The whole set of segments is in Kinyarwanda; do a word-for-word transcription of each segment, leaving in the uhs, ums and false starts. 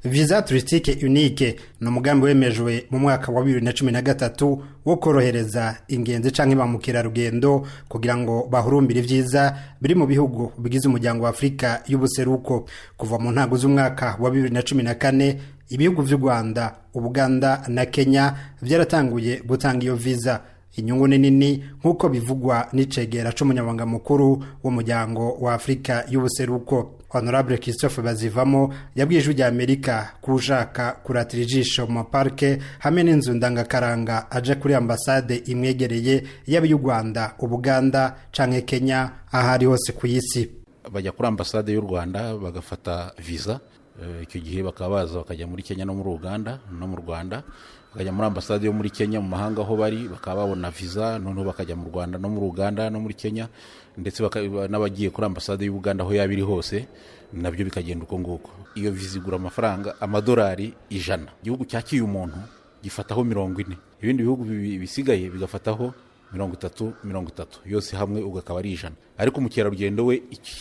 Visa touristique unique no mugambi wemejwe mu mwaka wa bibiri na cumi na gatatu wo korohereza ingenzi canke ba mukerarugendo kugira ngo bahurumbire ivyiza biri mu bihugu bigize umuryango wa Afrika y'ubuseruko. Kuva mu ntago z'umwaka wa bibiri na cumi na kane ibihugu vy'u Rwanda, Ubuganda na Kenya vyaratanguye gutanga iyo visa. Inyungu nini nkuko bivugwa n'icegera c'umunyabanga mukuru w'umuryango wa Afrika y'ubuseruko. Honorable Christophe Bazivamo yabwiye ijwi rya Amerika kushaka kuratira ijisho mu parke hamwe n'inzu ndangakaranga aje kuri ambasade imwegereye yaba y'u Rwanda, Ubuganda canke Kenya ahari hose ku isi. Bajya kuri ambasade y'u Rwanda bagafata visa, icyo gihe bakabaza bakajya muri Kenya no muri Uganda no mu Rwanda, bakajya muri ambasade yo muri Kenya mu mahanga aho bari bakaba babona visa, noneho bakajya mu Rwanda no muri Uganda no muri Kenya, ndetse n'abagiye kuri ambasade y'u Uganda aho yabiri hose nabyo bikagenda uko nguko. Iyo visa igura amafaranga amadolari ijana. Igihugu cyakiye umuntu gifataho mirongo ine, ibindi bihugu bisigaye bigafataho mirongo itatu mirongo itatu, yose hamwe ugakaba ari ijana. Ariko umukerarugendo we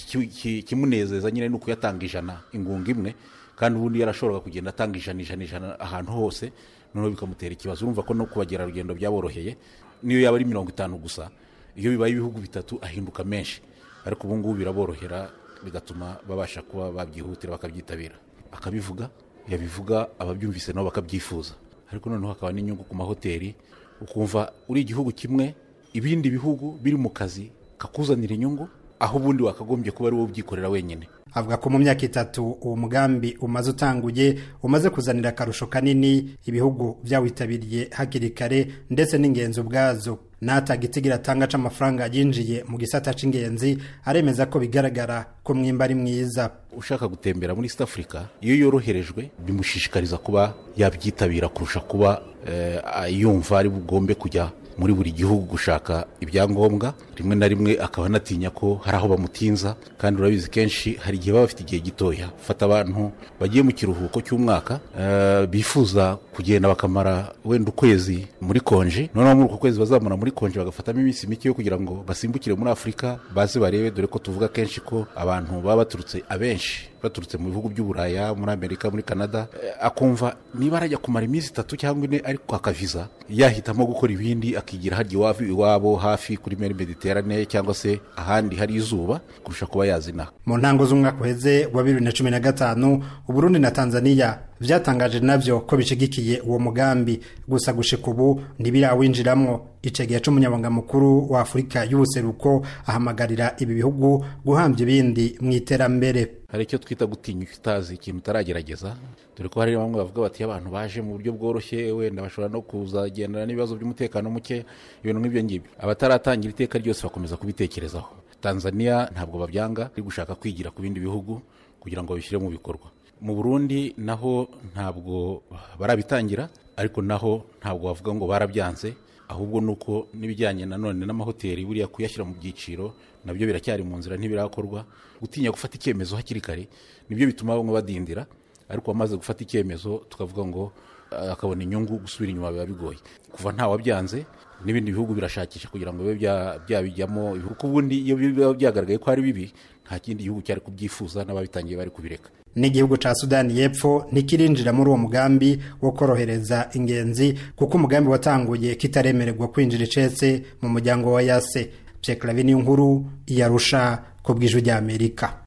kimunezeza nyine nuko yatanga ijana ingunga imwe, kandi ubundi yarashobora kugenda atanga ijana ijana ijana ahantu hose, noneho bikamutera ikibazo. Urumva ko no kubagera rugendo byaboroheye, niyo yaba ari mirongo itanu gusa, iyo bibaye ibihugu bitatu ahinduka menshi. Ariko ubu ngubu biraborohera, bigatuma babasha kuba babyihutira bakabyitabira, akabivuga yabivuga ababyumvise nabo bakabyifuza. Ariko noneho hakaba n'inyungu ku mahoteli, ukumva uri igihugu kimwe ibindi bihugu biri mu kazi kakuzanira inyungu, aho ubundi wakagombye kuba ari wowe ubyikorera wenyine. Avuga ko mu myaka itatu uwo mugambi umaze utanguye umaze kuzanira akarusho kanini ibihugu byawitabiriye hakiri kare, ndetse n'ingenzi ubwazo. Natagitigira atanga c'amafaranga yinjiye mu gisata c'ingenzi aremeza ko bigaragara ko mwimba ari mwiza. Ushaka gutembera muri East Africa iyo yoroherejwe bimushishikariza kuba yabyitabira kurusha kuba eh, yumva ari bugombe kujya muri buri gihugu gushaka ibyangombwa. Rimwe na rimwe akaba natinya ko hari aho bamutinza, kandi urabizi kenshi hari igihe baba bafite igihe gitoya. Fata abantu bagiye mu kiruhuko cy'umwaka uh, bifuza kugenda bakamara wenda ukwezi muri konje, noneho muri uko kwezi bazamura muri konje bagafatamo iminsi mike yo kugira ngo basimbukire muri Afrika baze barebe, dore ko tuvuga kenshi ko abantu baba baturutse abenshi baturutse mu bihugu by'Uburaya, muri Amerika, muri Canada. Akumva niba arajya kumara iminsi itatu cyangwa ine ariko akaviza, yahitamo gukora ibindi akigira hagiye wafi iwabo hafi kuri Mer Mediterane cyangwa se ahandi hari izuba kurusha kuba yazina. Mu ntango z'umwaka uheze wa bibiri na cumi na gatanu Uburundi na Tanzania vyatangaje navyo ko bishigikiye uwo mugambi, gusa gushika ubu ntibirawinjiramwo. Icegera c'umunyabanga mukuru wa Afrika y'ubuseruko ahamagarira ibi bihugu guhambya ibindi mu iterambere. Hari icyo twita gutinya utazi ikintu utaragerageza, dore ko hari bamwe bavuga bati abantu baje mu buryo bworoshye wenda bashobora no kuzagendana n'ibibazo by'umutekano muke, ibintu nk'ibyo ngibyo. Abataratangira iteka ryose bakomeza kubitekerezaho. Tanzania ntabwo babyanga, ari gushaka kwigira ku bindi bihugu kugira ngo babishyire mu bikorwa. Mu Burundi naho ntabwo barabitangira, ariko naho ntabwo bavuga ngo barabyanze, ahubwo nuko nibijyanye nanone n'amahoteli buriya kuyashyira mu byiciro nabyo biracyari mu nzira ntibirakorwa. Gutinya gufata icyemezo hakiri kare nibyo bituma bamwe badindira, ariko bamaze gufata icyemezo tukavuga ngo akabona inyungu, gusubira inyuma biba bigoye. Kuva nta wabyanze n'ibindi bihugu birashakisha kugira ngo bibe byabijyamo, kuko ubundi iyo biba byagaragaye ko ari bibi nta kindi gihugu cyari kubyifuza, n'ababitangiye bari kubireka. N'igihugu ca Sudani y'Epfo ntikirinjira muri uwo mugambi wo korohereza ingenzi, kuko umugambi watanguye kitaremererwa kwinjira icetse mu muryango wa Yase. Pierre Claver Niyonkuru, Yarusha, ku bw'ijwi rya Amerika.